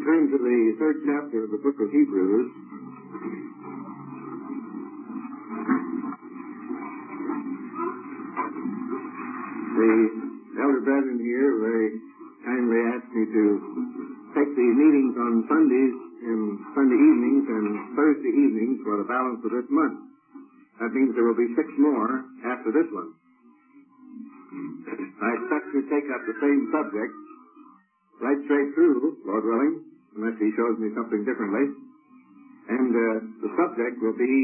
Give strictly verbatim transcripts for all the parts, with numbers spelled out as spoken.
turn to the third chapter of the book of Hebrews. The elder brethren here very kindly asked me to take the meetings on Sundays and Sunday evenings and Thursday evenings for the balance of this month. That means there will be six more after this one. I expect to take up the same subject right straight through, Lord willing, unless he shows me something differently. And uh, the subject will be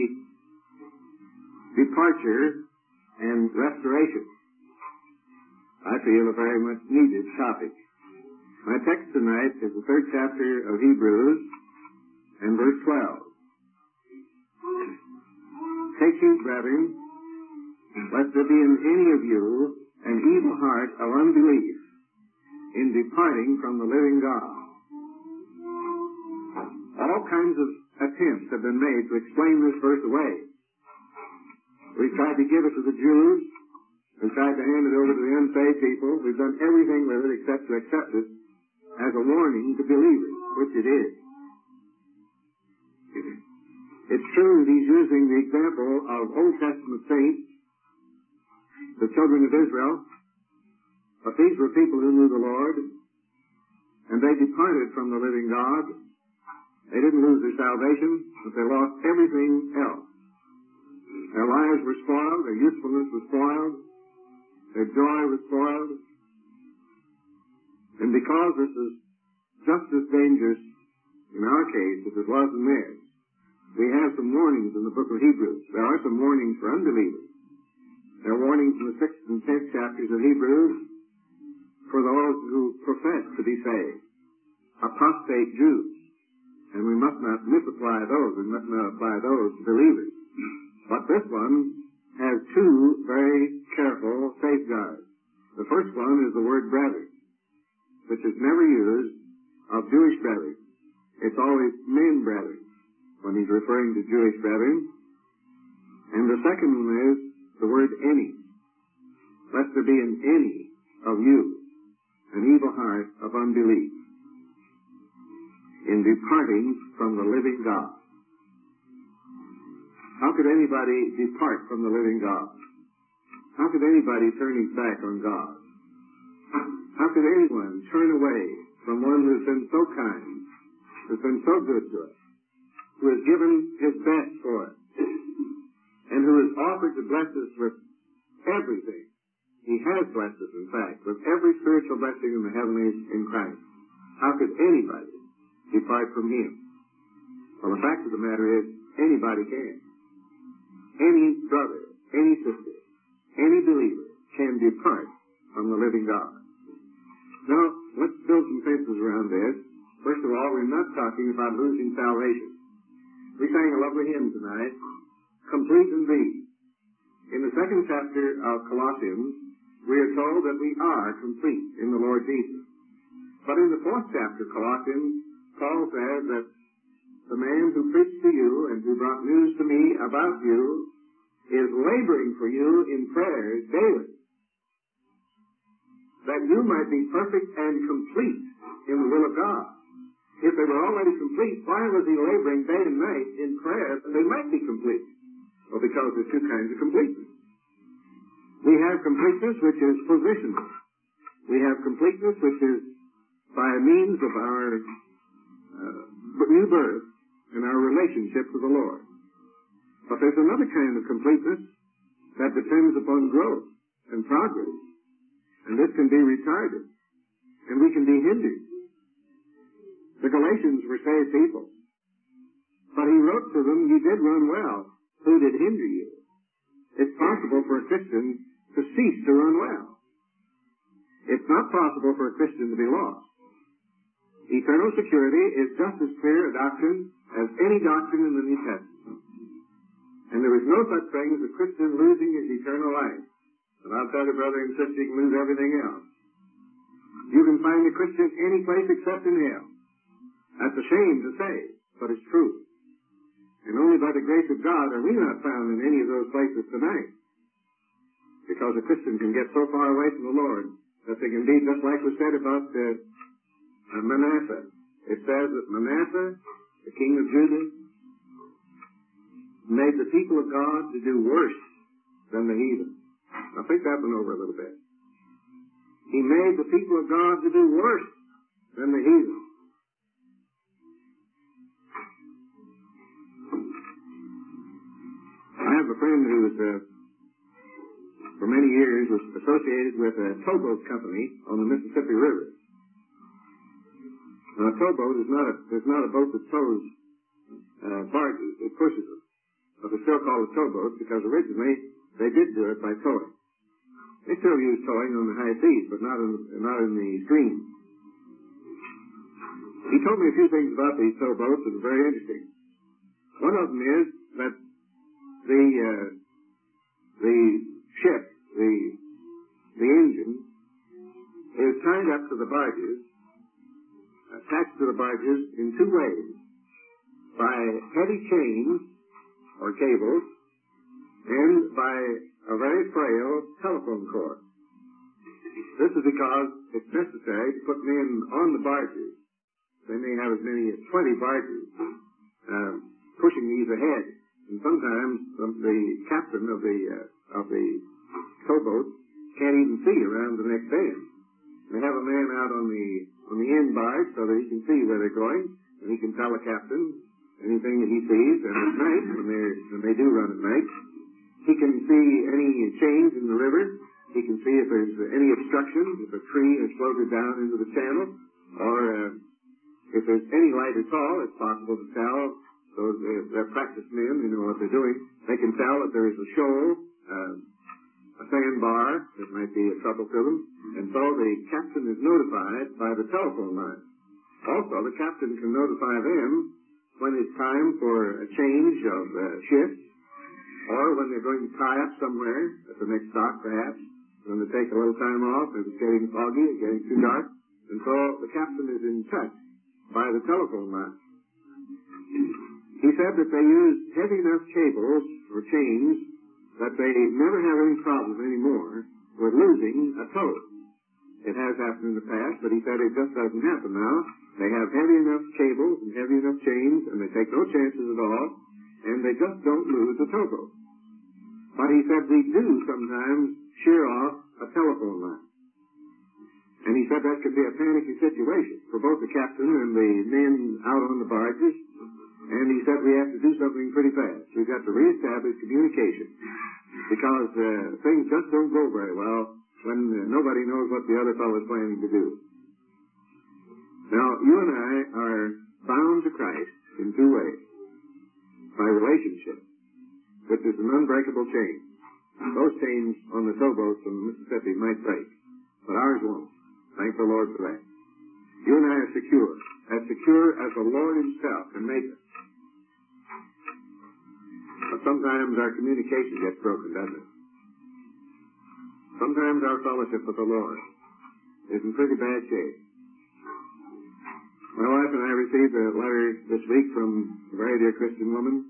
departure and restoration. I feel a very much needed topic. My text tonight is the third chapter of Hebrews and verse twelve. Take heed, brethren, lest there be in any of you an evil heart of unbelief in departing from the living God. All kinds of attempts have been made to explain this verse away. We've tried to give it to the Jews. We've tried to hand it over to the unsaved people. We've done everything with it except to accept it as a warning to believers, which it is. It's true that he's using the example of Old Testament saints, the children of Israel, but these were people who knew the Lord, and they departed from the living God. They didn't lose their salvation, but they lost everything else. Their lives were spoiled, their usefulness was spoiled, their joy was spoiled. And because this is just as dangerous in our case as it was in theirs, we have some warnings in the book of Hebrews. There are some warnings for unbelievers. There are warnings in the sixth and tenth chapters of Hebrews for those who profess to be saved, apostate Jews. And we must not misapply those. We must not apply those to believers. But this one has two very careful safeguards. The first one is the word brethren, which is never used of Jewish brethren. It's always men brethren when he's referring to Jewish brethren. And the second one is the word any. Lest there be in any of you an evil heart of unbelief in departing from the living God. How could anybody depart from the living God? How could anybody turn his back on God? How could anyone turn away from one who has been so kind, who has been so good to us, who has given his best for us, and who has offered to bless us with everything? He has blessed us, in fact, with every spiritual blessing in the heavenlies in Christ. How could anybody depart from him? Well, the fact of the matter is, anybody can. Any brother, any sister, any believer can depart from the living God. Now, let's build some fences around this. First of all, we're not talking about losing salvation. We sang a lovely hymn tonight, Complete in Thee. In the second chapter of Colossians, we are told that we are complete in the Lord Jesus. But in the fourth chapter of Colossians, Paul says that the man who preached to you and who brought news to me about you is laboring for you in prayers daily, that you might be perfect and complete in the will of God. If they were already complete, why was he laboring day and night in prayer that they might be complete? Well, because there's two kinds of completeness. We have completeness which is positional. We have completeness which is by means of our uh, new birth and our relationship to the Lord. But there's another kind of completeness that depends upon growth and progress. And this can be retarded. And we can be hindered. The Galatians were saved people. But he wrote to them, you did run well. Who did hinder you? It's possible for a Christian to cease to run well. It's not possible for a Christian to be lost. Eternal security is just as clear a doctrine as any doctrine in the New Testament. And there is no such thing as a Christian losing his eternal life. And I'll tell you, brother and sister, you can lose everything else. You can find a Christian any place except in hell. That's a shame to say, but it's true. And only by the grace of God are we not found in any of those places tonight. Because a Christian can get so far away from the Lord that they can be just like was said about uh, Manasseh. it says that Manasseh, the king of Judah, made the people of God to do worse than the heathen. Now think that one over a little bit. He made the people of God to do worse than the heathen. I have a friend who was, uh, for many years, was associated with a towboat company on the Mississippi River. Now, a towboat is not a, is not a boat that tows uh, barges, it pushes them. But they're still called a towboat because originally they did do it by towing. They still use towing on the high seas, but not in, not in the streams. He told me a few things about these towboats that are very interesting. One of them is that the uh, the ship, the the engine, is tied up to the barges, attached to the barges in two ways, by heavy chains or cables, and by a very frail telephone cord. This is because it's necessary to put men on the barges. They may have as many as twenty barges uh, pushing these ahead. And sometimes the captain of the uh, of the towboat can't even see around the next bend. They have a man out on the on the end barge so that he can see where they're going, and he can tell the captain anything that he sees. And at night, when they when they do run at night, he can see any change in the river. He can see if there's any obstruction, if a tree has floated down into the channel, or uh, if there's any light at all. It's possible to tell. Those uh, they're practiced men, they know what they're doing. They can tell that there is a shoal, uh, a sandbar that might be a trouble to them, and so the captain is notified by the telephone line. Also, the captain can notify them when it's time for a change of uh, shift, or when they're going to tie up somewhere at the next dock, perhaps, when they take a little time off, if it's getting foggy, it's getting too dark, and so the captain is in touch by the telephone line. He said that they use heavy enough cables or chains that they never have any problem anymore with losing a tow. It has happened in the past, but he said it just doesn't happen now. They have heavy enough cables and heavy enough chains, and they take no chances at all, and they just don't lose a towboat. But he said we do sometimes shear off a telephone line. And he said that could be a panicky situation for both the captain and the men out on the barges. And he said we have to do something pretty fast. We've got to reestablish communication because uh, things just don't go very well when uh, nobody knows what the other fellow is planning to do. Now, you and I are bound to Christ in two ways. By relationship, which is an unbreakable chain. Those chains on the towboats on the Mississippi might break, but ours won't. Thank the Lord for that. You and I are secure, as secure as the Lord himself can make us. But sometimes our communication gets broken, doesn't it? Sometimes our fellowship with the Lord is in pretty bad shape. My wife and I received a letter this week from a very dear Christian woman.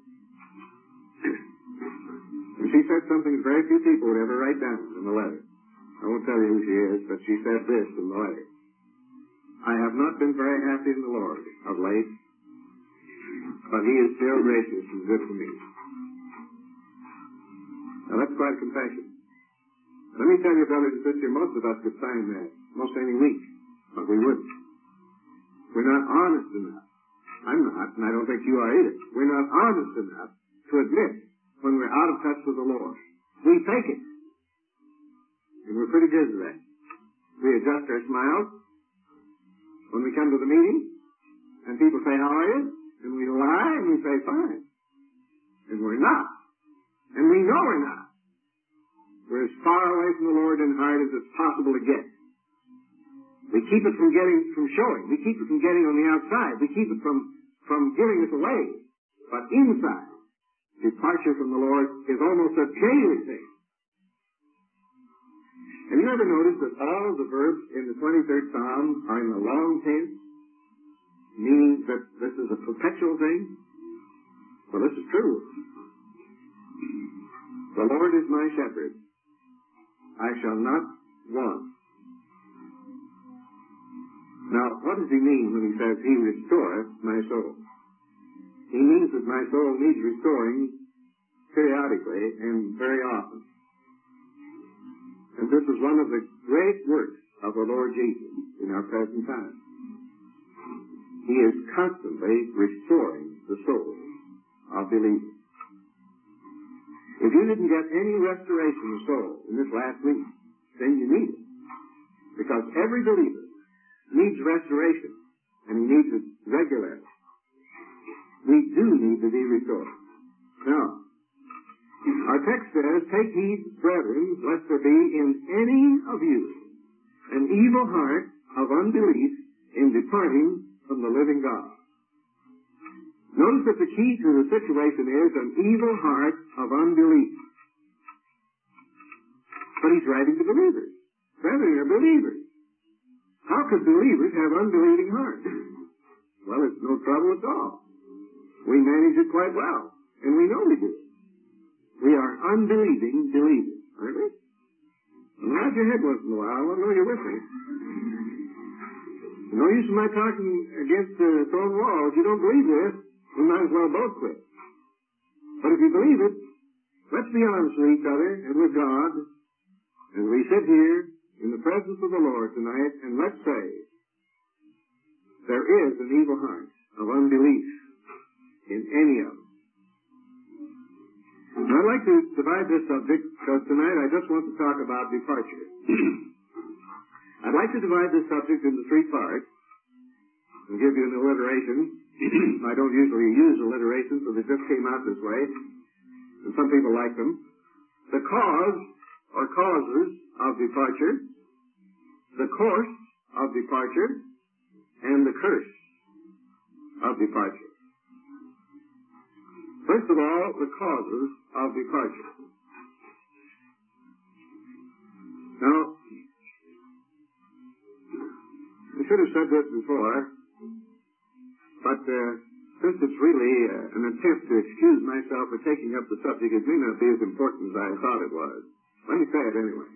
And she said something very few people would ever write down in the letter. I won't tell you who she is, but she said this in the letter. I have not been very happy in the Lord of late, but he is still gracious and good to me. Now that's quite a confession. Let me tell you, brothers and sisters, most of us could sign that most any week, but we wouldn't. We're not honest enough. I'm not, and I don't think you are either. We're not honest enough to admit when we're out of touch with the Lord. We fake it. And we're pretty good at that. We adjust our smiles when we come to the meeting, and people say, how are you? And we lie, and we say, fine. And we're not. And we know we're not. We're as far away from the Lord in heart as it's possible to get. We keep it from getting, from showing. We keep it from getting on the outside. We keep it from, from giving us away. But inside, departure from the Lord is almost a daily thing. Have you ever noticed that all of the verbs in the twenty-third Psalm are in the long tense, meaning that this is a perpetual thing? Well, this is true. The Lord is my shepherd. I shall not want. Now, what does he mean when he says, he restoreth my soul? He means that my soul needs restoring periodically and very often. And this is one of the great works of the Lord Jesus in our present time. He is constantly restoring the soul of believers. If you didn't get any restoration of soul in this last week, then you need it. Because every believer needs restoration, and he needs it regularly. We do need to be restored. Now, our text says, take heed, brethren, lest there be in any of you an evil heart of unbelief in departing from the living God. Notice that the key to the situation is an evil heart of unbelief. But he's writing to believers. Brethren are believers. How could believers have unbelieving hearts? Well, it's no trouble at all. We manage it quite well, and we know we do. We are unbelieving believers, aren't we? And nod your head once in a while. I want to know you're with me. No use in my talking against the uh, stone wall. If you don't believe this, we might as well both quit. But if you believe it, let's be honest with each other and with God as we sit here in the presence of the Lord tonight, and let's say there is an evil heart of unbelief in any of them. And I'd like to divide this subject because tonight I just want to talk about departure. I'd like to divide this subject into three parts and give you an alliteration. I don't usually use alliterations, so they just came out this way, and some people like them. The cause or causes of departure, the course of departure, and the curse of departure. First of all, the causes of departure. Now, I should have said this before, but uh, since it's really uh, an attempt to excuse myself for taking up the subject, it may not be as important as I thought it was. Let me say it anyway.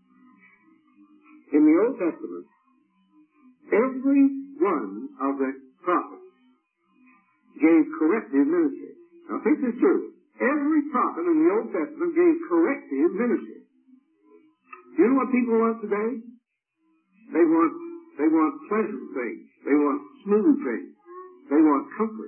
In the Old Testament, every one of the prophets gave corrective ministry. Now think this through. Every prophet in the Old Testament gave corrective ministry. Do you know what people want today? They want they want pleasant things. They want smooth things. They want comfort.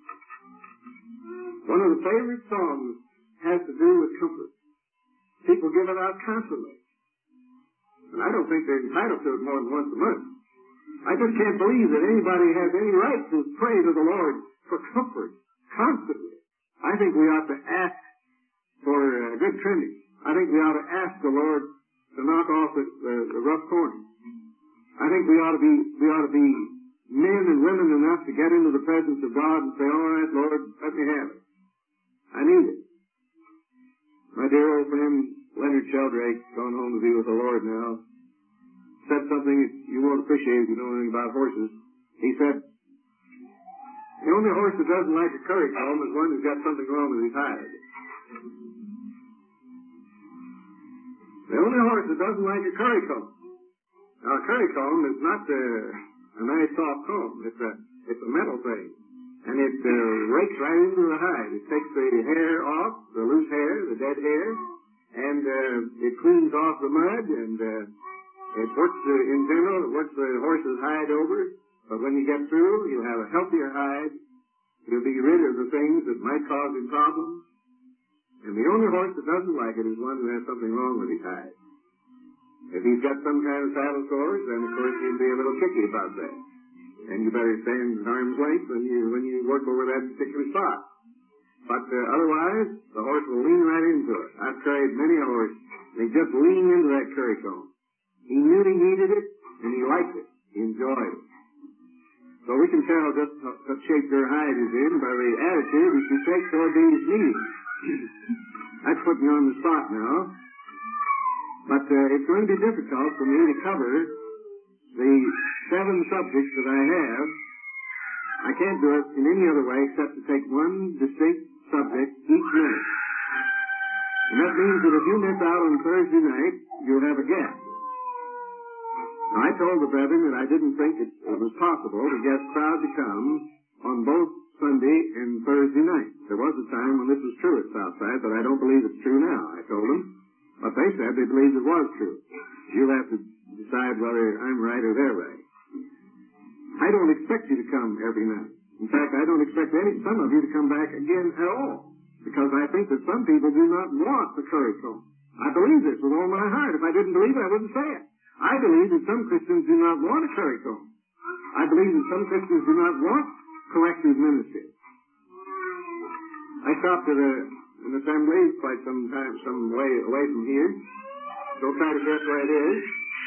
One of the favorite songs has to do with comfort. People give it out constantly. And I don't think they're entitled to it more than once a month. I just can't believe that anybody has any right to pray to the Lord for comfort constantly. I think we ought to ask for uh, good trimming. I think we ought to ask the Lord to knock off the, the, the rough corners. I think we ought to be we ought to be men and women enough to get into the presence of God and say, all right, Lord, let me have it. I need it. My dear old friend Leonard Sheldrake, gone home to be with the Lord now, said something that you won't appreciate if you know anything about horses. He said, the only horse that doesn't like a currycomb is one who's got something wrong with his hide. The only horse that doesn't like a currycomb. Now, a currycomb is not uh, a nice soft comb. It's a, it's a metal thing. And it uh, rakes right into the hide. It takes the hair off, the loose hair, the dead hair, and uh, it cleans off the mud, and uh, it works, uh, in general, it works the horse's hide over. But when you get through, you'll have a healthier hide. You'll be rid of the things that might cause him problems. And the only horse that doesn't like it is one who has something wrong with his hide. If he's got some kind of saddle sores, then of course he'll be a little kicky about that. And you better stand at arm's length when you when you work over that particular spot. But uh, otherwise, the horse will lean right into it. I've carried many a horse, and he just leaned into that currycomb. He knew he needed it, and he liked it. He enjoyed it. So we can tell just what shape their hide is in by the attitude that you take toward these meetings. That's putting you on the spot now. But uh, it's going to be difficult for me to cover the seven subjects that I have. I can't do it in any other way except to take one distinct subject each minute. And that means that if you miss out on Thursday night, you'll have a guest. I told the brethren that I didn't think it, it was possible to get crowd to come on both Sunday and Thursday night. There was a time when this was true at Southside, but I don't believe it's true now, I told them. But they said they believed it was true. You'll have to decide whether I'm right or they're right. I don't expect you to come every night. In fact, I don't expect any some of you to come back again at all, because I think that some people do not want the curriculum. I believe this with all my heart. If I didn't believe it, I wouldn't say it. I believe that some Christians do not want a curriculum. I believe that some Christians do not want corrective ministry. I stopped at a, an assembly quite some time, some way away from here. Don't try to guess where it is.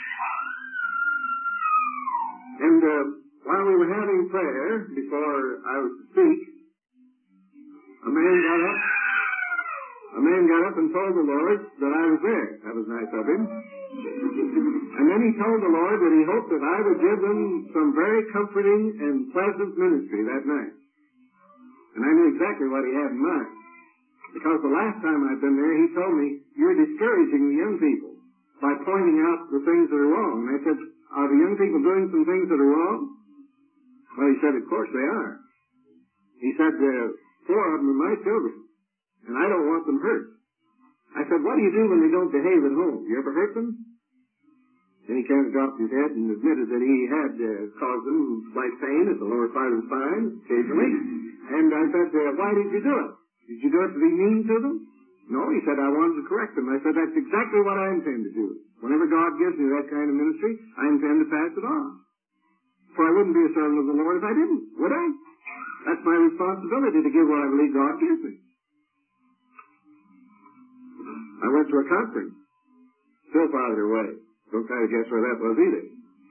And uh, while we were having prayer, before I was to speak, a man got up. A man got up and told the Lord that I was there. That was nice of him. And then he told the Lord that he hoped that I would give them some very comforting and pleasant ministry that night. And I knew exactly what he had in mind. Because the last time I'd been there, he told me, you're discouraging the young people by pointing out the things that are wrong. And I said, are the young people doing some things that are wrong? Well, he said, of course they are. He said, uh, four of them are my children, and I don't want them hurt. I said, what do you do when they don't behave at home? You ever hurt them? Then he kind of dropped his head and admitted that he had uh, caused them slight pain at the lower part of the spine, occasionally. And I said, uh, why did you do it? Did you do it to be mean to them? No, he said, I wanted to correct them. I said, that's exactly what I intend to do. Whenever God gives me that kind of ministry, I intend to pass it on. For I wouldn't be a servant of the Lord if I didn't, would I? That's my responsibility to give what I believe God gives me. I went to a conference, still farther away. Don't try to guess where that was either.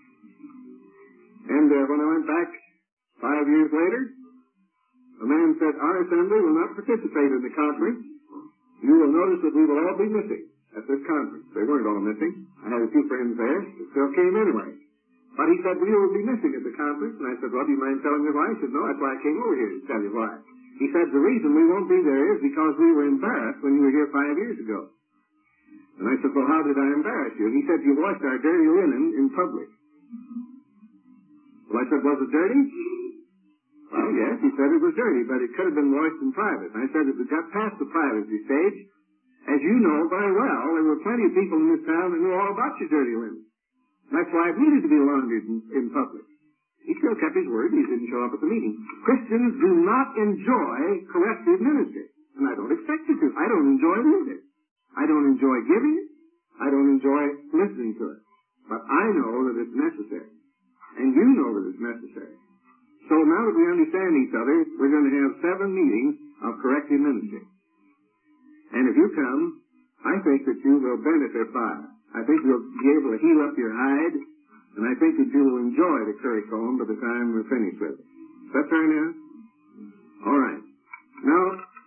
And uh, when I went back five years later, a man said, our assembly will not participate in the conference. You will notice that we will all be missing at this conference. They weren't all missing. I had a few friends there that still came anyway. But he said, we will be missing at the conference. And I said, well, do you mind telling me why? He said, no, that's why I came over here to tell you why. He said, the reason we won't be there is because we were embarrassed when you were here five years ago. And I said, well, how did I embarrass you? And he said, you washed our dirty linen in public. Well, I said, was it dirty? Well, yes, he said it was dirty, but it could have been washed in private. And I said, if it got past the privacy stage, as you know very well, there were plenty of people in this town that knew all about your dirty linen. That's why it needed to be laundered in, in public. He still kept his word. He didn't show up at the meeting. Christians do not enjoy corrective ministry. And I don't expect you to. I don't enjoy it either. I don't enjoy giving it. I don't enjoy listening to it. But I know that it's necessary. And you know that it's necessary. So now that we understand each other, we're going to have seven meetings of corrective ministry. And if you come, I think that you will benefit by it. I think you'll be able to heal up your hide, and I think that you will enjoy the curriculum by the time we're finished with it. Is that fair now? All right. Now,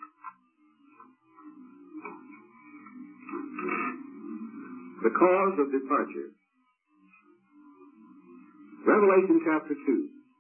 the cause of departure. Revelation chapter two.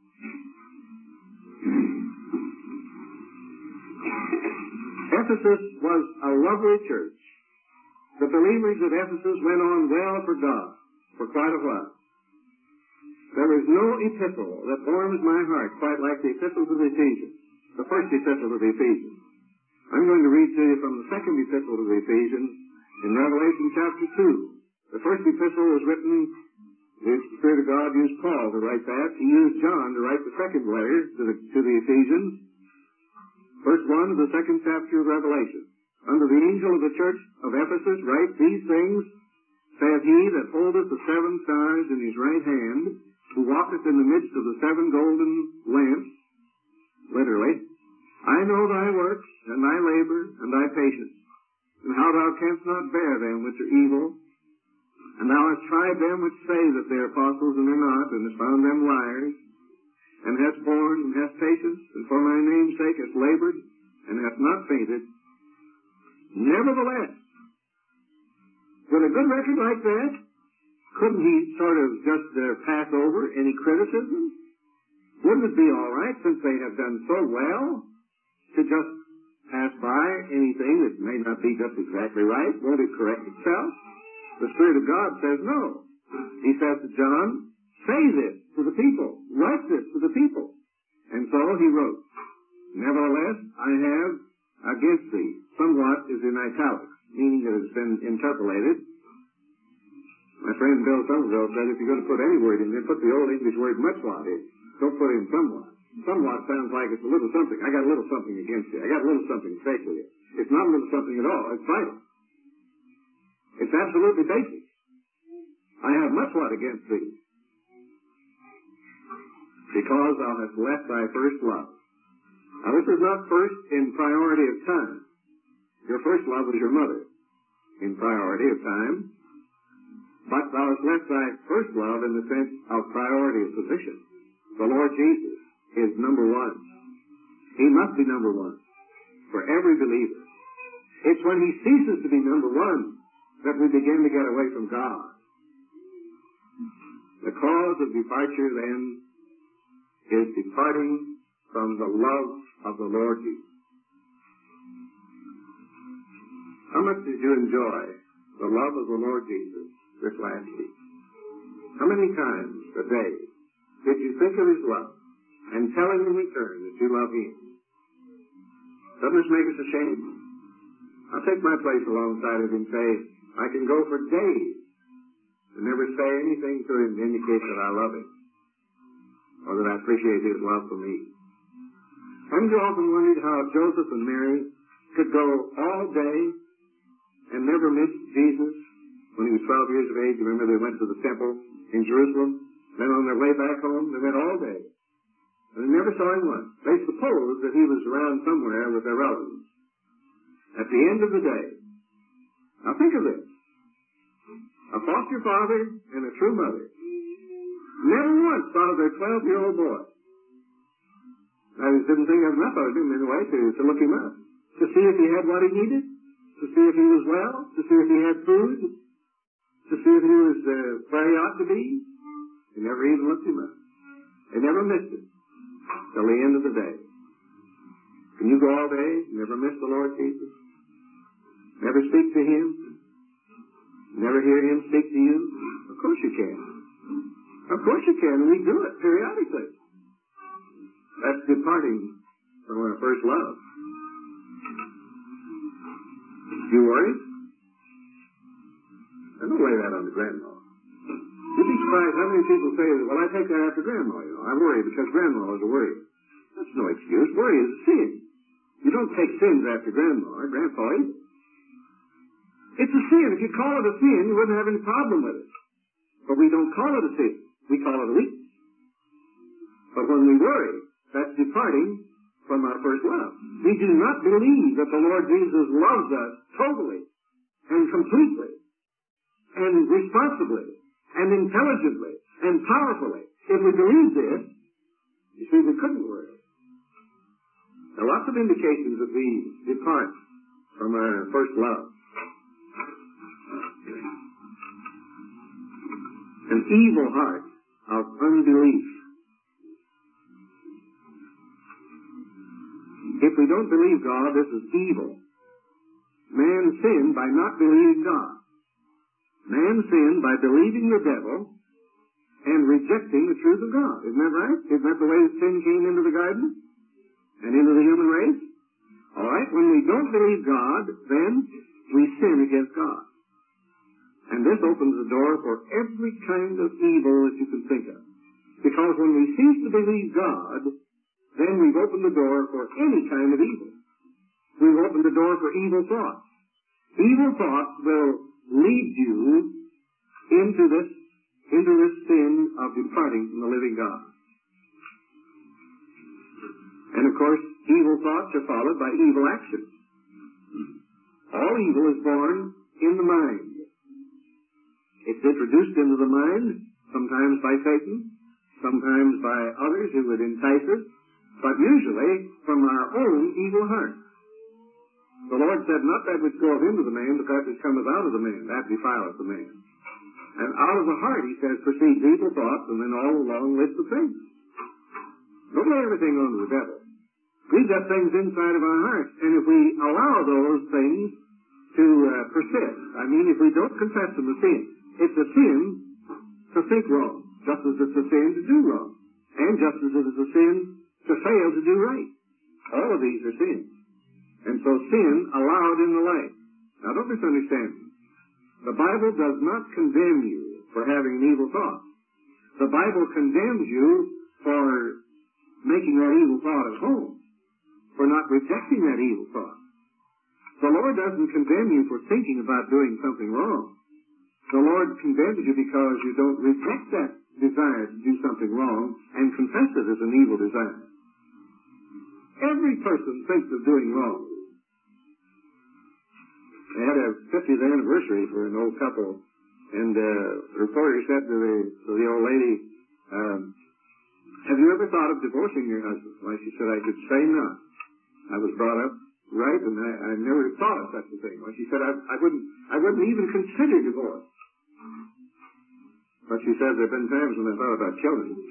Ephesus was a lovely church. The believers at Ephesus went on well for God for quite a while. There is no epistle that warms my heart quite like the epistles of the Ephesians, the first epistle of the Ephesians. I'm going to read to you from the second epistle of the Ephesians in Revelation chapter two. The first epistle was written, the Spirit of God used Paul to write that. He used John to write the second letter to the, to the Ephesians. Verse one of the second chapter of Revelation. Unto the angel of the church of Ephesus write, these things saith he that holdeth the seven stars in his right hand, who walketh in the midst of the seven golden lamps, literally, I know thy works, and thy labor, and thy patience, and how thou canst not bear them which are evil, and thou hast tried them which say that they are apostles, and are not, and hast found them liars, and hast borne, and hast patience, and for my name's sake hast labored, and hast not fainted. Nevertheless, with a good record like that, couldn't he sort of just uh, pass over any criticism? Wouldn't it be all right, since they have done so well, to just pass by anything that may not be just exactly right? Won't it correct itself? The Spirit of God says no. He says to John, say this to the people, write this to the people. And so he wrote, nevertheless, I have against thee, somewhat is in italics, meaning that it's been interpolated. My friend Bill Somerville said if you're going to put any word in there, put the old English word muchwhat in. Don't put in somewhat. Somewhat sounds like it's a little something. I got a little something against you. I got a little something to say to you. It's not a little something at all. It's vital. It's absolutely basic. I have muchwhat against thee, because thou hast left thy first love. Now this is not first in priority of time. Your first love was your mother in priority of time. But thou hast left thy first love in the sense of priority of position. The Lord Jesus is number one. He must be number one for every believer. It's when he ceases to be number one that we begin to get away from God. The cause of departure then is departing from the love of the Lord Jesus. How much did you enjoy the love of the Lord Jesus this last week? How many times a day did you think of his love and tell him in return that you love him? Doesn't this make us ashamed? I'll take my place alongside of him and say, I can go for days and never say anything to him to indicate that I love him or that I appreciate his love for me. Haven't you often wondered how Joseph and Mary could go all day and never miss Jesus? When he was twelve years of age, you remember they went to the temple in Jerusalem. Then on their way back home, they went all day. And they never saw him once. They supposed that he was around somewhere with their relatives. At the end of the day, now think of this. A foster father and a true mother never once thought of their twelve-year-old boy. I just didn't think of enough of him anyway to, to look him up, to see if he had what he needed, to see if he was well, to see if he had food, to see if he was uh, where he ought to be. They never even looked him up. They never missed him till the end of the day. Can you go all day and never miss the Lord Jesus? Never speak to him? Never hear him speak to you? Of course you can. Of course you can, and we do it periodically. That's departing from our first love. You worried? I don't lay that on the grandma. You'd be surprised how many people say, well, I take that after grandma, you know. I worry because grandma is a worrier. That's no excuse. Worry is a sin. You don't take sins after grandma or grandpa either. It's a sin. If you call it a sin, you wouldn't have any problem with it. But we don't call it a sin. We call it a weakness. But when we worry, that's departing from our first love. We do not believe that the Lord Jesus loves us totally and completely and responsibly and intelligently and powerfully. If we believe this, you see, we couldn't worry. There are lots of indications that we depart from our first love. An evil heart of unbelief. If we don't believe God, this is evil. Man sinned by not believing God. Man sinned by believing the devil and rejecting the truth of God. Isn't that right? Isn't that the way sin came into the garden and into the human race? All right, when we don't believe God, then we sin against God. And this opens the door for every kind of evil that you can think of. Because when we cease to believe God, then we've opened the door for any kind of evil. We've opened the door for evil thoughts. Evil thoughts will lead you into this, into this sin of departing from the living God. And of course, evil thoughts are followed by evil actions. All evil is born in the mind. It's introduced into the mind, sometimes by Satan, sometimes by others who would entice us, but usually from our own evil heart. The Lord said, not that which goeth into the man, but that which cometh out of the man, that defileth the man. And out of the heart, he says, proceeds evil thoughts, and then all a long list of things. Don't lay everything on the devil. We've got things inside of our hearts, and if we allow those things to uh, persist, I mean, if we don't confess them as sin, it's a sin to think wrong, just as it's a sin to do wrong, and just as it is a sin to fail to do right. All of these are sins. And so sin allowed in the life. Now don't misunderstand me. The Bible does not condemn you for having an evil thought. The Bible condemns you for making that evil thought at home, for not rejecting that evil thought. The Lord doesn't condemn you for thinking about doing something wrong. The Lord condemns you because you don't reject that desire to do something wrong and confess it as an evil desire. Every person thinks of doing wrong. They had a fiftieth anniversary for an old couple, and uh, the reporter said to the, to the old lady, um, have you ever thought of divorcing your husband? Why, she said, I could say not. I was brought up right, and I, I never thought of such a thing. Why, she said, I, I wouldn't I wouldn't even consider divorce. But she said, there have been times when I thought about killing him.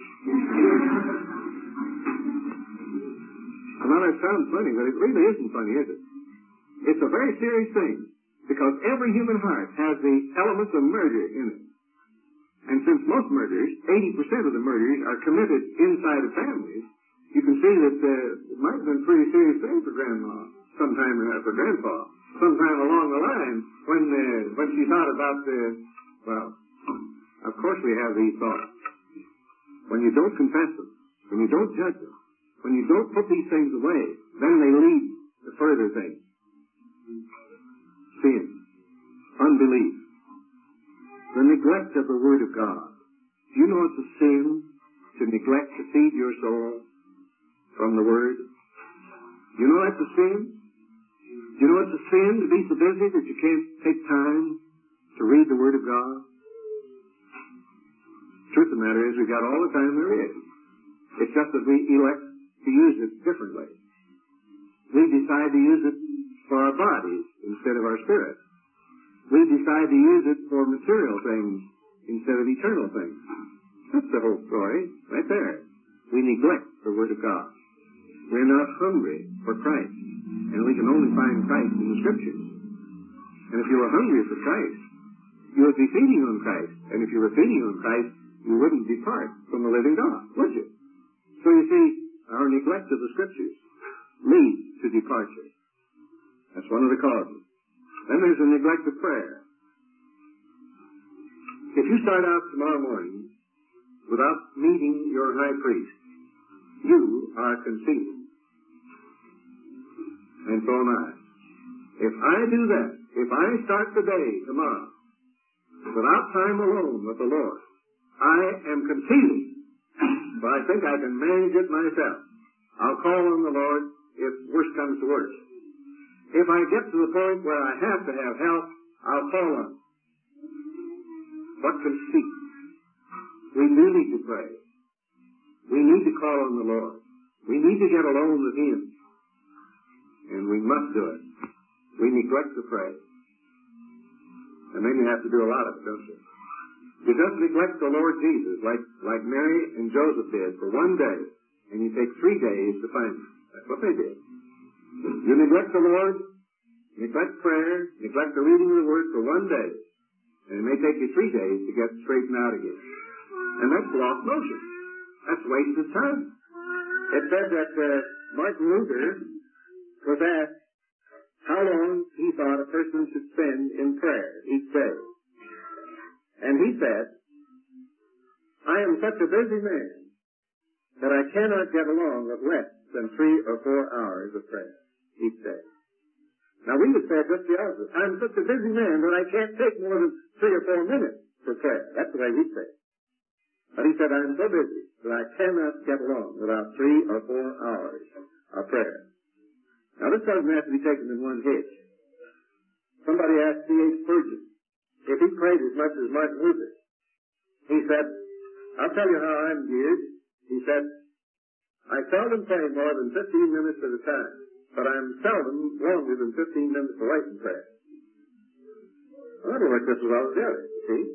Now, that sounds funny, but it really isn't funny, is it? It's a very serious thing, because every human heart has the elements of murder in it. And since most murders, eighty percent of the murders, are committed inside of families, you can see that uh, it might have been a pretty serious thing for Grandma, sometime uh, for Grandpa, sometime along the line, when uh, when she thought about the, well, of course we have these thoughts. When you don't confess them, when you don't judge them, when you don't put these things away, then they lead to further things. Sin, unbelief, the neglect of the Word of God. Do you know it's a sin to neglect to feed your soul from the Word? Do you know that's a sin? Do you know it's a sin to be so busy that you can't take time to read the Word of God? The truth of the matter is we've got all the time there is. It's just that we elect to use it differently. We decide to use it for our bodies instead of our spirit. We decide to use it for material things instead of eternal things. That's the whole story, right there. We neglect the Word of God. We're not hungry for Christ, and we can only find Christ in the Scriptures. And if you were hungry for Christ, you would be feeding on Christ. And if you were feeding on Christ, you wouldn't depart from the living God, would you? So you see, our neglect of the Scriptures leads to departure. That's one of the causes. Then there's a neglect of prayer. If you start out tomorrow morning without meeting your high priest, you are conceited. And so am I. If I do that, if I start the day tomorrow without time alone with the Lord, I am conceited. But I think I can manage it myself. I'll call on the Lord if worse comes to worse. If I get to the point where I have to have help, I'll call on him. What conceit. We do need to pray. We need to call on the Lord. We need to get alone with Him. And we must do it. We neglect to pray. And then you have to do a lot of it, don't you? You just neglect the Lord Jesus, like, like Mary and Joseph did, for one day, and you take three days to find Him. That's what they did. You neglect the Lord, neglect prayer, neglect the reading of the Word for one day, and it may take you three days to get straightened out again. And that's lost motion. That's wasted time. It said that uh, Martin Luther was asked how long he thought a person should spend in prayer each day. And he said, I am such a busy man that I cannot get along with less than three or four hours of prayer each day. Now we would say just the opposite. I'm such a busy man that I can't take more than three or four minutes for prayer. That's the way we'd say it. But he said, I'm so busy that I cannot get along without three or four hours of prayer. Now this doesn't have to be taken in one hitch. Somebody asked C H Spurgeon if he prayed as much as Martin Luther. He said, I'll tell you how I'm geared. He said, I seldom pray more than fifteen minutes at a time, but I'm seldom longer than fifteen minutes away from prayer. Well, that'll work just as well as the other, you see?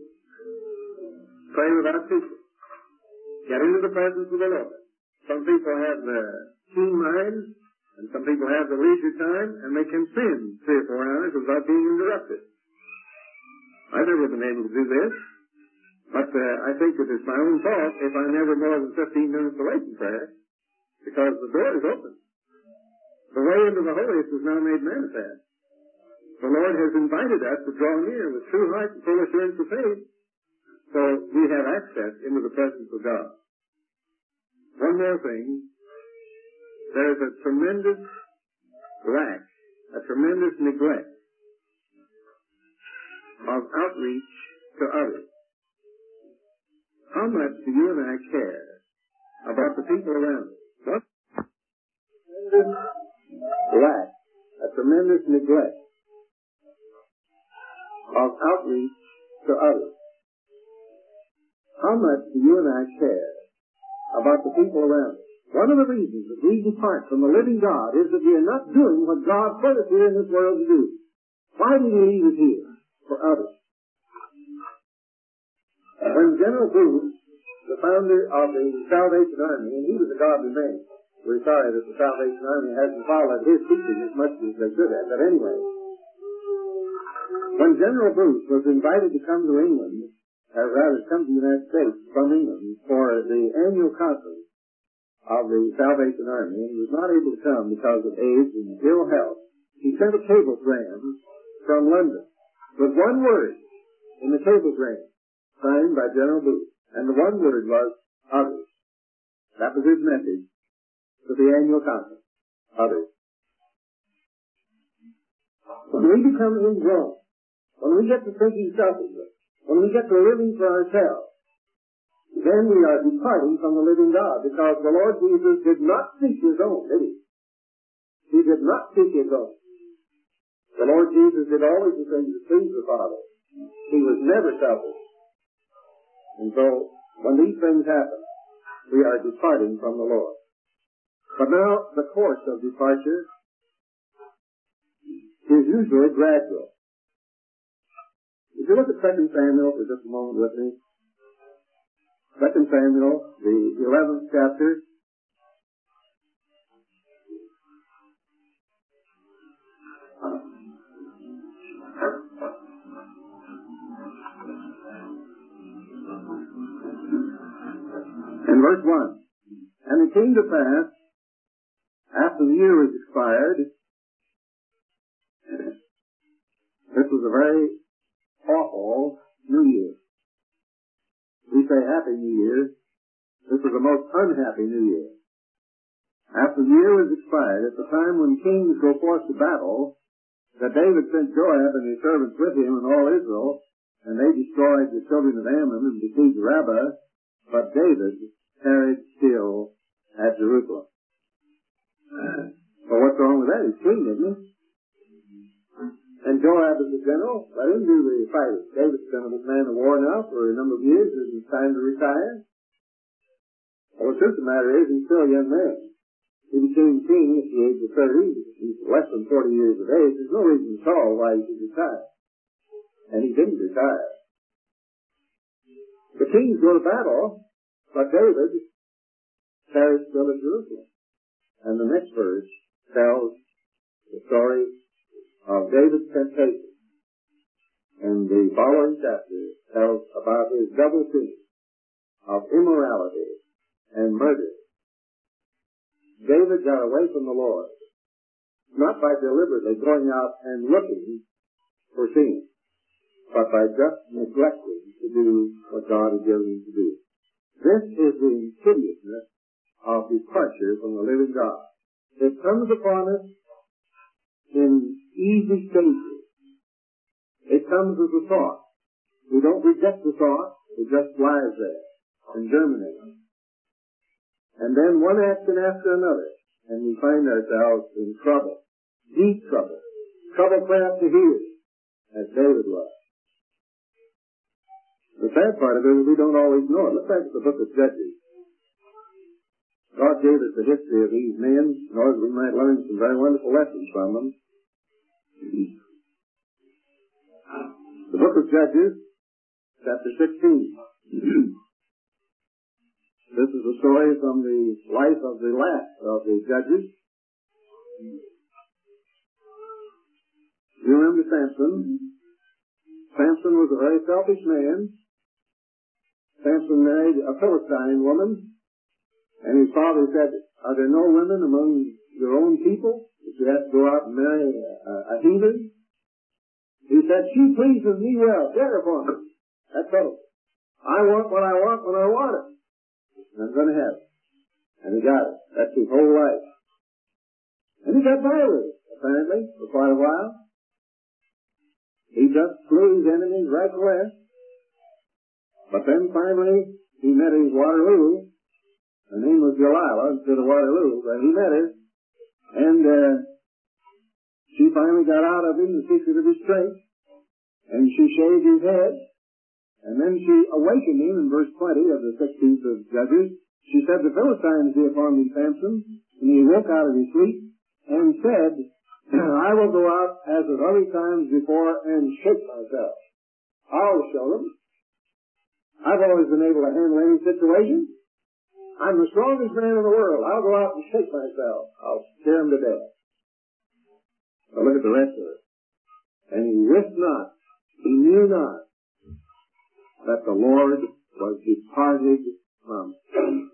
Pray without ceasing. Get into the presence of the Lord. Some people have the keen minds, and some people have the leisure time, and they can sin three or four hours without being interrupted. I've never been able to do this. But uh, I think that it's my own fault if I'm never more than fifteen minutes away from prayer, because the door is open. The way into the holiest is now made manifest. The Lord has invited us to draw near with true heart and full assurance of faith, so we have access into the presence of God. One more thing. There's a tremendous lack, a tremendous neglect of outreach to others. How much do you and I care about the people around us? What? Tremendous lack, a tremendous neglect of outreach to others. How much do you and I care about the people around us? One of the reasons that we depart from the living God is that we are not doing what God put us here in this world to do. Why did He leave us here? For others. When General Booth, the founder of the Salvation Army, and he was a godly man, we're sorry that the Salvation Army hasn't followed his teaching as much as they could have, but anyway, when General Booth was invited to come to England, or rather come to the United States from England for the annual conference of the Salvation Army, and he was not able to come because of age and ill health, he sent a cablegram from London with one word in the cablegram, signed by General Booth, and the one word was others. That was his message to the annual conference. Others. When we become ingrown, when we get to thinking selfishly, when we get to living for ourselves, then we are departing from the living God, because the Lord Jesus did not seek His own, did He? He did not seek His own. The Lord Jesus did always the things that pleased the Father. He was never selfish. And so, when these things happen, we are departing from the Lord. But now, the course of departure is usually gradual. If you look at Second Samuel for just a moment with me, Second Samuel, the eleventh chapter, in verse one, and it came to pass, after the year was expired, this was a very awful New Year. We say Happy New Year. This was a most unhappy New Year. After the year was expired, at the time when kings go forth to battle, that David sent Joab and his servants with him and all Israel, and they destroyed the children of Ammon and besieged Rabbah, but David tarried still at Jerusalem. Well, what's wrong with that? He's king, isn't he? And Joab is the general. Let him do the fighting. David's been a man of war now for a number of years. It's time to retire. Well, the truth of the matter is, he's still a young man. He became king at the age of thirty. He's less than forty years of age. There's no reason at all why he should retire. And he didn't retire. The kings go to battle, but David tarries still at Jerusalem. And the next verse tells the story of David's temptation. And the following chapter tells about his double sin of immorality and murder. David got away from the Lord, not by deliberately going out and looking for sin, but by just neglecting to do what God has given him to do. This is the insidiousness of departure from the living God. It comes upon us in easy stages. It comes as a thought. We don't reject the thought. It just lies there and germinates. And then one action after another, and we find ourselves in trouble, deep trouble, trouble perhaps to hear, as David was. The sad part of it is we don't always know it. Look back at the book of Judges. God gave us the history of these men in order that we might learn some very wonderful lessons from them. The book of Judges, chapter sixteen. This is a story from the life of the last of the judges. You remember Samson. Samson was a very selfish man. Samson married a Philistine woman, and his father said, are there no women among your own people that you have to go out and marry a, a heathen? He said, she pleases me well. Get her for me. That's all. I want what I want when I want it. And I'm going to have it. And he got it. That's his whole life. And he got by with it, apparently, for quite a while. He just slew his enemies right and left. But then finally, he met his Waterloo. Her name was Delilah instead of Waterloo, but he met her. And uh, she finally got out of him the secret of his strength. And she shaved his head. And then she awakened him in verse twenty of the sixteenth of Judges. She said, the Philistines be upon thee, Samson. And he woke out of his sleep and said, I will go out as at other times before and shake myself. I'll show them. I've always been able to handle any situation. I'm the strongest man in the world. I'll go out and shake myself. I'll scare him to death. Now look at the rest of it. And he wist not, he knew not, that the Lord was departed from him.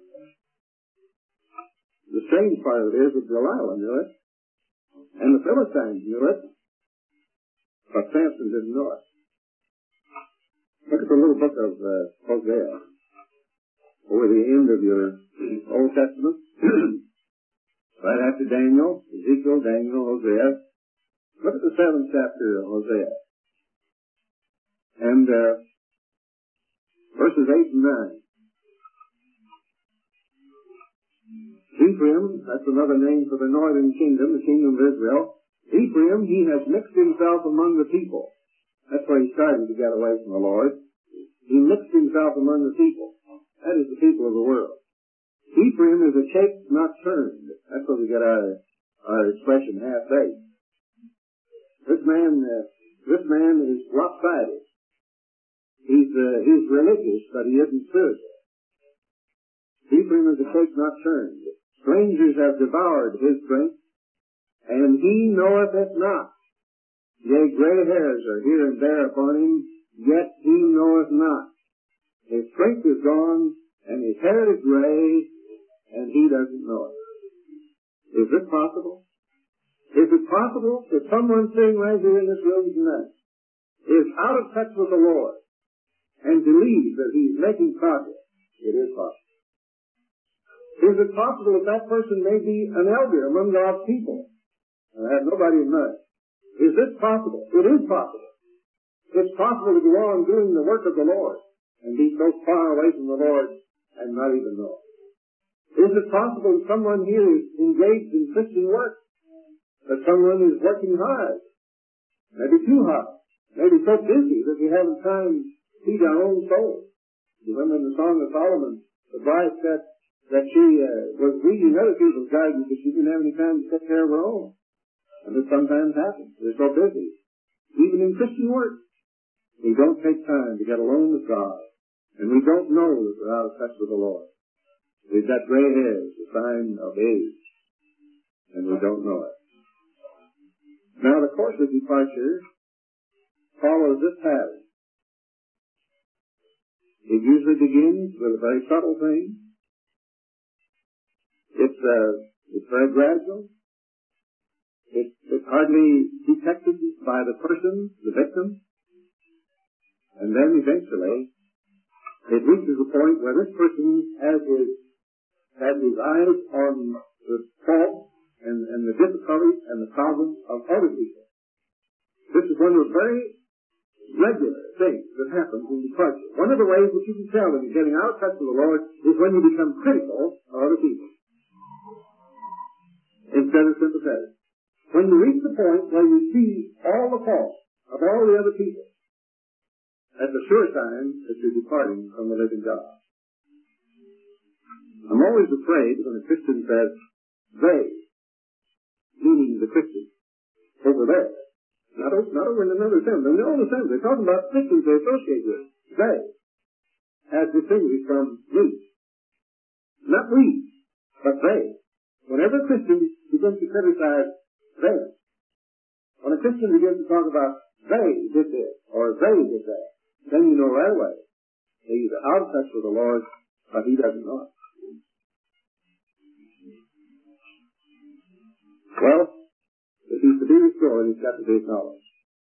The strange part of it is that Delilah knew it, and the Philistines knew it, but Samson didn't know it. Look at the little book of uh, Hosea, over the end of your Old Testament, right after Daniel, Ezekiel, Daniel, Hosea. Look at the seventh chapter of Hosea, and uh, verses eight and nine. Ephraim, that's another name for the northern kingdom, the kingdom of Israel. Ephraim, he has mixed himself among the people. That's why he started to get away from the Lord. He mixed himself among the people. That is the people of the world. Ephraim is a cake not turned. That's what we get our, our expression, half-baked. This man, uh, this man is lopsided. He's, uh, he's religious, but he isn't spiritual. Ephraim is a cake not turned. Strangers have devoured his strength, and he knoweth it not. Yea, gray hairs are here and there upon him, yet he knoweth not. His strength is gone, and his hair is gray, and he doesn't know it. Is it possible? Is it possible that someone sitting right here in this room tonight is out of touch with the Lord and believes that he's making progress? It is possible. Is it possible that that person may be an elder among God's people and have nobody in mind? Is this possible? It is possible. It's possible to go on doing the work of the Lord and be so far away from the Lord and not even know. Is it possible that someone here is engaged in Christian work? That someone is working hard? Maybe too hard. Maybe so busy that we haven't time to feed our own souls. You remember in the Song of Solomon, the bride said that she uh, was reading other people's gardens because she didn't have any time to take care of her own. And this sometimes happens. We're so busy. Even in Christian work, we don't take time to get alone with God. And we don't know that we're out of touch with the Lord. We've got gray hairs, a sign of age. And we don't know it. Now the course of departure follows this pattern. It usually begins with a very subtle thing. It's, uh, it's very gradual. It, it's hardly detected by the person, the victim. And then eventually, it reaches a point where this person has his, has his eyes on the fault and, and the difficulties and the problems of other people. This is one of the very regular things that happens in departure. One of the ways that you can tell when you're getting out of touch with the Lord is when you become critical of other people instead of sympathetic. When you reach the point where you see all the faults of all the other people, that's a sure sign that you're departing from the living God. I'm always afraid when a Christian says, they, meaning the Christians, over there. Not, not over in another sense. In the old sense, they're talking about Christians they associate with. They, as distinguished from we. Not we, but they. Whenever a Christian begins to criticize them, when a Christian begins to talk about they did this, or they did that, then you know right away He's out of touch with the Lord, but he doesn't know it. Well, if he's to be restored, he's got to be acknowledged.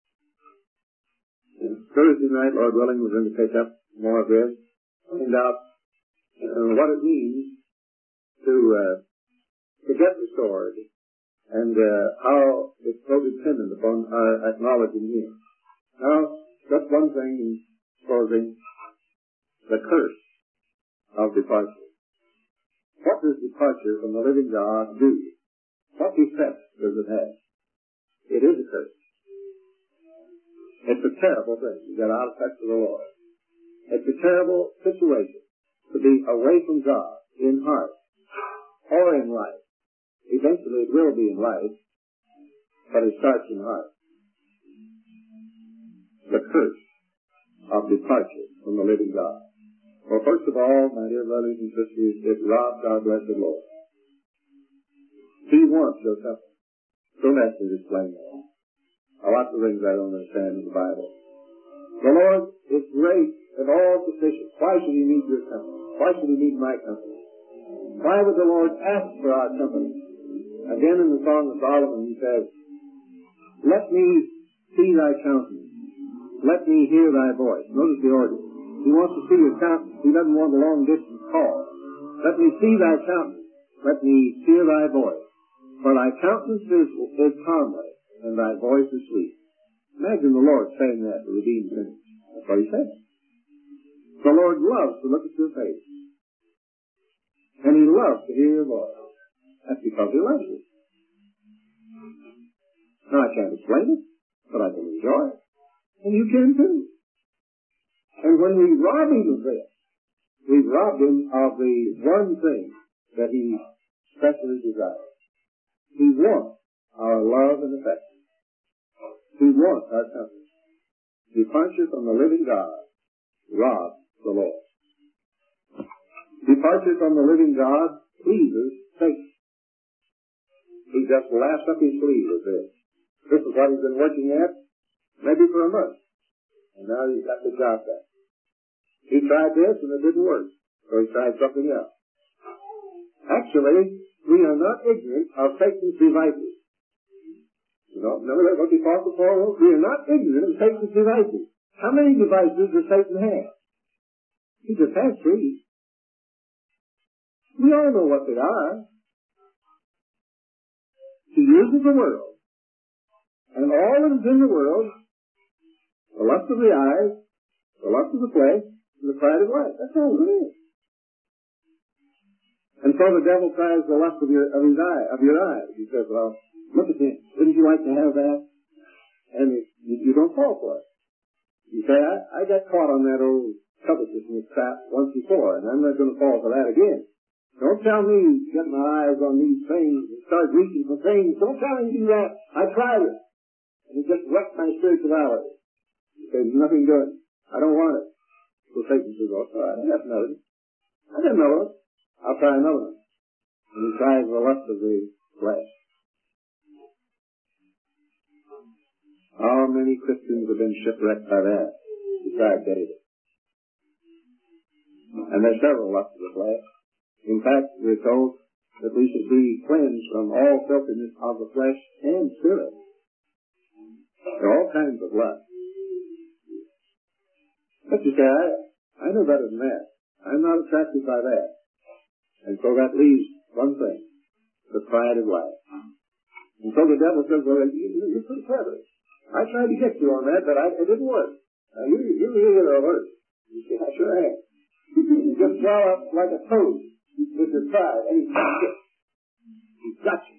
And Thursday night, Lord willing, we're going to take up more of this, find out uh, what it means to uh, to get restored, and uh, how it's so dependent upon our acknowledging Him. Now, just one thing in closing, the curse of departure. What does departure from the living God do? What effect does it have? It is a curse. It's a terrible thing to get out of touch with the Lord. It's a terrible situation to be away from God in heart or in life. Eventually it will be in life, but it starts in heart. The curse of departure from the living God. Well, first of all, my dear brothers and sisters, it robs our blessed Lord. He wants your company. Don't ask me to explain that. A lot of things I don't understand in the Bible. The Lord is great and all sufficient. Why should He need your company? Why should He need my company? Why would the Lord ask for our company? Again in the Song of Solomon he says, let me see thy countenance. Let me hear thy voice. Notice the order. He wants to see your countenance. He doesn't want a long distance call. Let me see thy countenance. Let me hear thy voice. For thy countenance is, is calmly, and thy voice is sweet. Imagine the Lord saying that to redeemed sinners. That's what He said. The Lord loves to look at your face. And He loves to hear your voice. That's because He loves you. Now, I can't explain it, but I can enjoy it. And you can too. And when we rob Him of this, we've robbed Him of the one thing that He especially desires. He wants our love and affection. He wants our company. Departure from the living God robs the Lord. Departure from the living God pleases Satan. He just laughs up his sleeve with this. This is what he's been working at, maybe for a month. And now he's got the job done. He tried this and it didn't work. So he tried something else. Actually, we are not ignorant of Satan's devices. You know, remember what the Apostle Paul wrote? We are not ignorant of Satan's devices. How many devices does Satan have? He just has three. We all know what they are. He uses the world. And all that is in the world, the lust of the eyes, the lust of the flesh, and the pride of life. That's all it is. And so the devil tries the lust of your of his eye, of your eyes. He says, well, look at this. Wouldn't you like to have that? And it, you, you don't fall for it. You say, I, I got caught on that old covetousness trap once before, and I'm not going to fall for that again. Don't tell me get my eyes on these things and start reaching for things. Don't tell me to do that. I tried it. And it just wrecked my spirituality. You say, there's nothing doing. I don't want it. So Satan says, oh, all right, I got another. I got another one. I'll try another one. And he tries the lust of the flesh. How many Christians have been shipwrecked by that? Besides David. And there's several lusts of the flesh. In fact, we're told that we should be cleansed from all filthiness of the flesh and spirit. There are all kinds of lust. But you say, I, I know better than that. I'm not attracted by that. And so that leaves one thing, the pride of life. And so the devil says, well, you, you're pretty clever. I tried to get you on that, but I, it didn't work. Now, you, you really are alert. You say, I sure am. You just swell up like a toad with your pride, and he's got you. He's got you.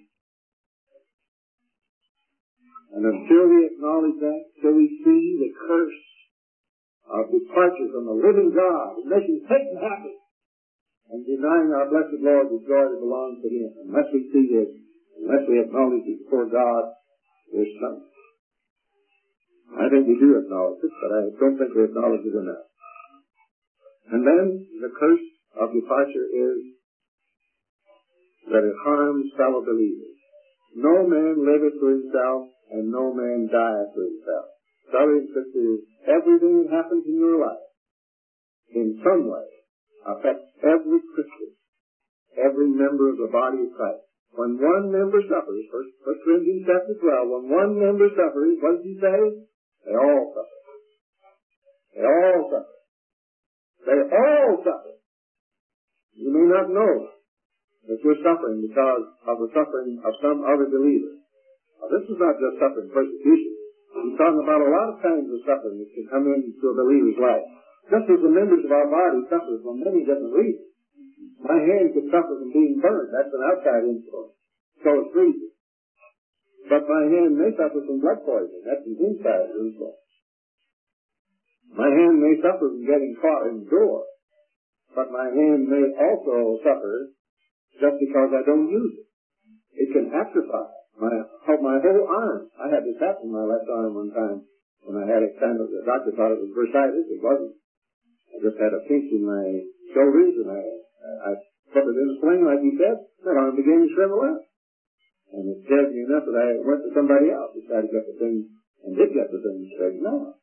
And until we acknowledge that, until we see the curse of departure from the living God and making Satan happy and denying our blessed Lord the joy that belongs to Him, unless we see this, unless we acknowledge it before God, there's something. I think we do acknowledge it, but I don't think we acknowledge it enough. And then the curse of departure is that it harms fellow believers. No man liveth for himself, and no man dieth for himself. Brothers and sisters, everything that happens in your life in some way affects every Christian, every member of the body of Christ. When one member suffers, First Corinthians chapter twelve, when one member suffers, what does he say? They all suffer. They all suffer. They all suffer. You may not know that you're suffering because of the suffering of some other believer. Now, this is not just suffering persecution. He's talking about a lot of kinds of suffering that can come into a believer's life. Just as the members of our body suffer from many different reasons. My hand could suffer from being burned. That's an outside influence. So it's freezing. But my hand may suffer from blood poisoning. That's an inside influence. My hand may suffer from getting caught in the door. But my hand may also suffer just because I don't use it. It can atrophy my, my whole arm. I had this happen in my left arm one time when I had it kind of, the doctor thought it was bursitis. It wasn't. I just had a pinch in my shoulders and I, I put it in a sling like he said. That arm began to shrivel up. And it scared me enough that I went to somebody else to try to get the thing, and did get the thing straightened out.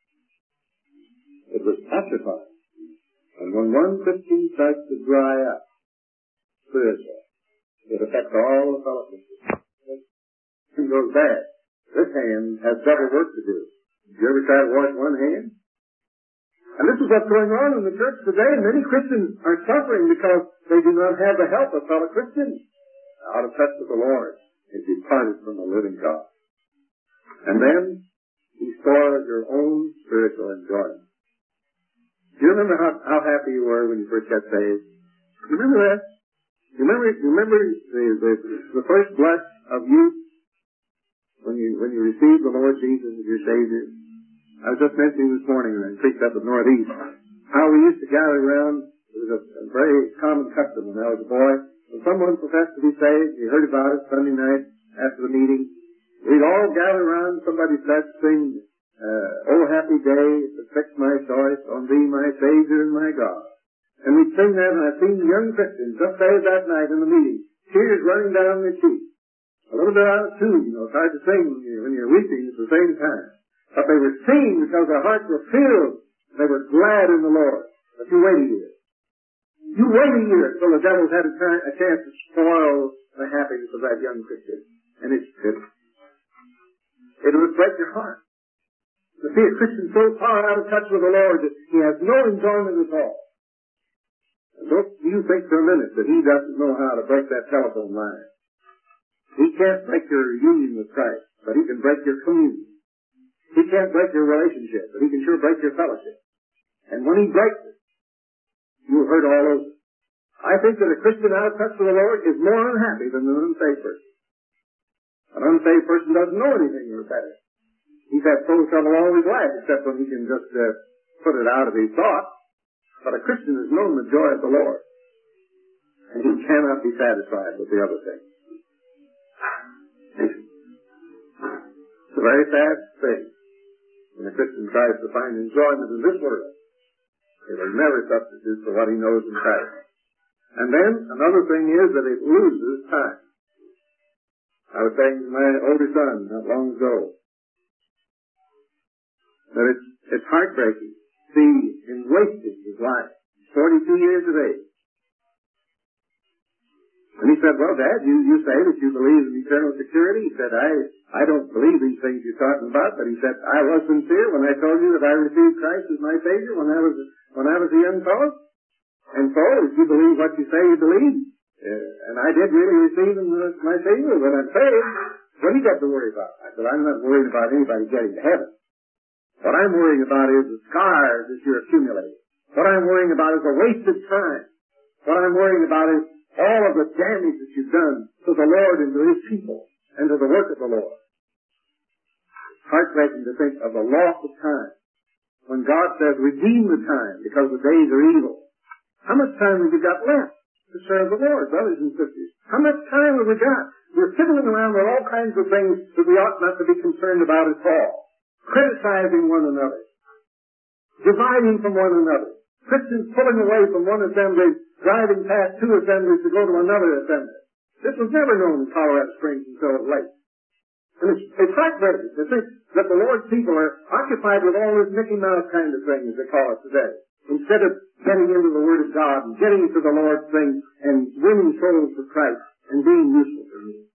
It was atrophied. And when one Christian starts to dry up spiritually, it affects all the fellow Christians. It goes bad. This hand has double work to do. Did you ever try to wash one hand? And this is what's going on in the church today. Many Christians are suffering because they do not have the help of fellow Christians. Out of touch with the Lord, they departed from the living God. And then, he spoils your own spiritual enjoyment. Do you remember how, how happy you were when you first got saved? You remember that? You remember, you remember the, the, the first blush of youth when you, when you received the Lord Jesus as your Savior? I was just mentioning this morning when I preached up at Northeast how we used to gather around. It was a, a very common custom when I was a boy. When someone professed to be saved, you heard about it Sunday night after the meeting. We'd all gather around, somebody starts to sing, uh, Oh Happy Day, that fixed my choice on Thee, my Savior and my God. And we'd sing that, and I've seen young Christians just saved that night in the meeting, tears running down their cheeks. A little bit out of tune, you know, it's hard to sing when you're, when you're weeping at the same time. But they were singing because their hearts were filled. They were glad in the Lord. But you wait a year. You wait a year until the devil's had a, a chance to spoil the happiness of that young Christian. And it's, it, it would break your heart. To see a Christian so far out of touch with the Lord that he has no enjoyment at all. And don't you think for a minute that he doesn't know how to break that telephone line. He can't break your union with Christ, but he can break your communion. He can't break your relationship, but he can sure break your fellowship. And when he breaks it, you'll hurt all over. I think that a Christian out of touch with the Lord is more unhappy than an unsaved person. An unsaved person doesn't know anything any better. He's had soul trouble all his life, except when he can just uh, put it out of his thoughts. But a Christian has known the joy of the Lord. And he cannot be satisfied with the other things. It's a very sad thing when a Christian tries to find enjoyment in this world. It will never substitute for what he knows in Christ. And then, another thing is that it loses time. I was saying to my older son not long ago that it's, it's heartbreaking to see him wasting his life. forty-two years of age. And he said, well, Dad, you, you say that you believe in eternal security. He said, I, I don't believe these things you're talking about. But he said, I was sincere when I told you that I received Christ as my Savior when I was, when I was a young fellow. And so, if you believe what you say you believe, uh, and I did really receive him as my Savior when I'm saved, what do you got to worry about? I said, I'm not worried about anybody getting to heaven. What I'm worrying about is the scars that you're accumulating. What I'm worrying about is a wasted time. What I'm worrying about is all of the damage that you've done to the Lord and to His people and to the work of the Lord. It's heartbreaking to think of the loss of time. When God says, redeem the time because the days are evil. How much time have you got left to serve the Lord, brothers and sisters? How much time have we got? We're fiddling around with all kinds of things that we ought not to be concerned about at all. Criticizing one another. Dividing from one another. Christians pulling away from one assembly, driving past two assemblies to go to another assembly. This was never known in Colorado Springs until late. And it's, it's heartbreaking to think that the Lord's people are occupied with all this Mickey Mouse kind of thing, as they call it today, instead of getting into the Word of God and getting to the Lord's things and winning souls for Christ and being useful for Him.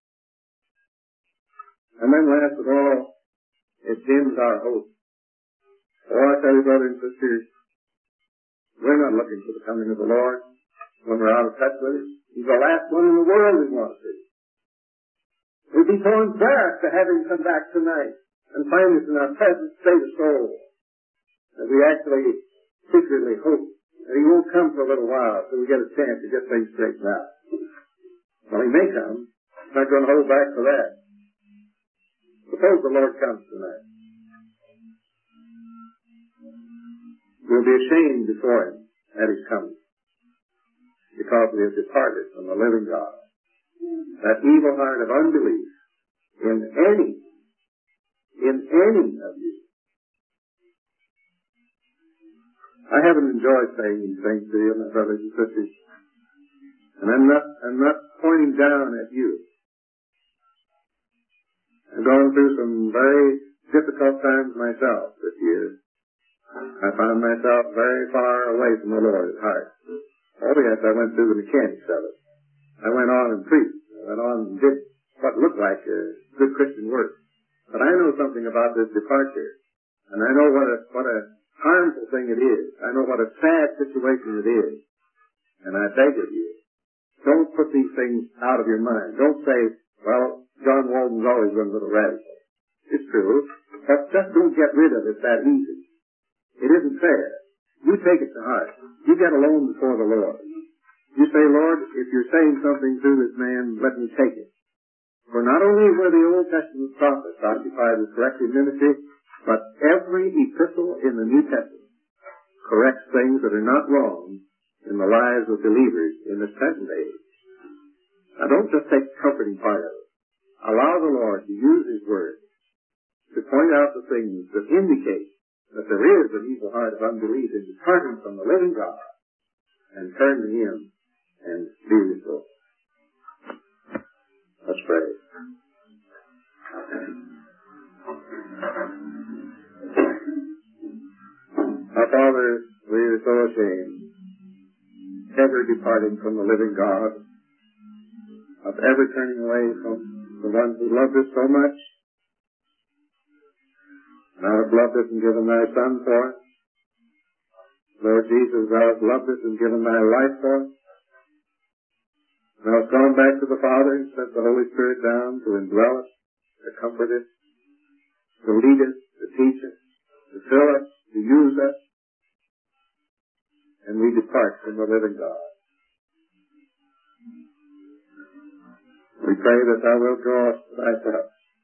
And then last of all, it dims our hope. Oh, I tell you, brothers and sisters, we're not looking for the coming of the Lord when we're out of touch with Him. He's the last one in the world we want to see. We'd be so embarrassed to have Him come back tonight and find us in our present state of soul that we actually secretly hope that He won't come for a little while so we get a chance to get things straightened out. Well, He may come. He's not going to hold back for that. Suppose the Lord comes tonight. We'll be ashamed before Him at His coming because we have departed from the living God. That evil heart of unbelief in any, in any of you. I haven't enjoyed saying these things to you, my brothers and sisters. And I'm not, I'm not pointing down at you. I've gone through some very difficult times myself this year. I found myself very far away from the Lord at heart. Oh yes, I went through the mechanics of it. I went on and preached. I went on and did what looked like a good Christian work. But I know something about this departure. And I know what a, what a harmful thing it is. I know what a sad situation it is. And I beg of you, don't put these things out of your mind. Don't say, well, John Walden's always been a little radical. It's true. But just don't get rid of it that easy. It isn't fair. You take it to heart. You get alone before the Lord. You say, Lord, if you're saying something through this man, let me take it. For not only were the Old Testament prophets occupied with corrective ministry, but every epistle in the New Testament corrects things that are not wrong in the lives of believers in this present age. Now don't just take the comforting part of it. Allow the Lord to use His Word to point out the things that indicate that there is an evil heart of unbelief in departing from the living God and turn to Him and be restored. Let's pray. Our Father, we are so ashamed, ever departing from the living God, of ever turning away from the one who loved us so much. Thou hast loved us and given Thy Son for us. Lord Jesus, Thou hast loved us and given Thy life for us. Thou hast gone back to the Father and sent the Holy Spirit down to indwell us, to comfort us, to lead us, to teach us, to fill us, to use us, and we depart from the living God. We pray that Thou wilt draw us to Thyself.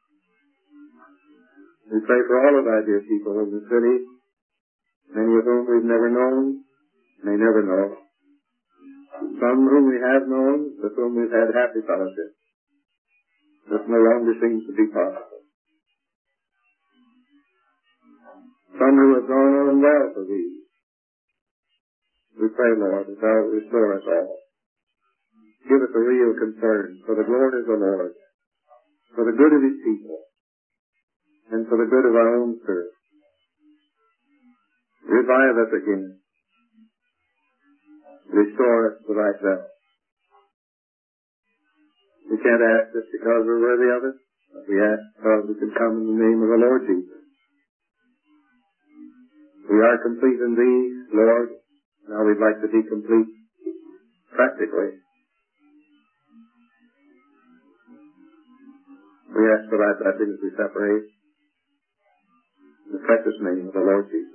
We pray for all of Thy dear people in the city, many of whom we've never known, may never know. Some whom we have known, with whom we've had happy fellowship. This no longer seems to be possible. Some who have gone on well for Thee. We pray, Lord, that Thou wilt restore us all. Give us a real concern for the glory of the Lord, for the good of His people, and for the good of our own church. Revive us again. Restore us to Thyself. We can't ask this because we're worthy of it, but we ask because we can come in the name of the Lord Jesus. We are complete in Thee, Lord. Now we'd like to be complete practically. We ask for Thy blessing as we separate. In the precious name of the Lord Jesus.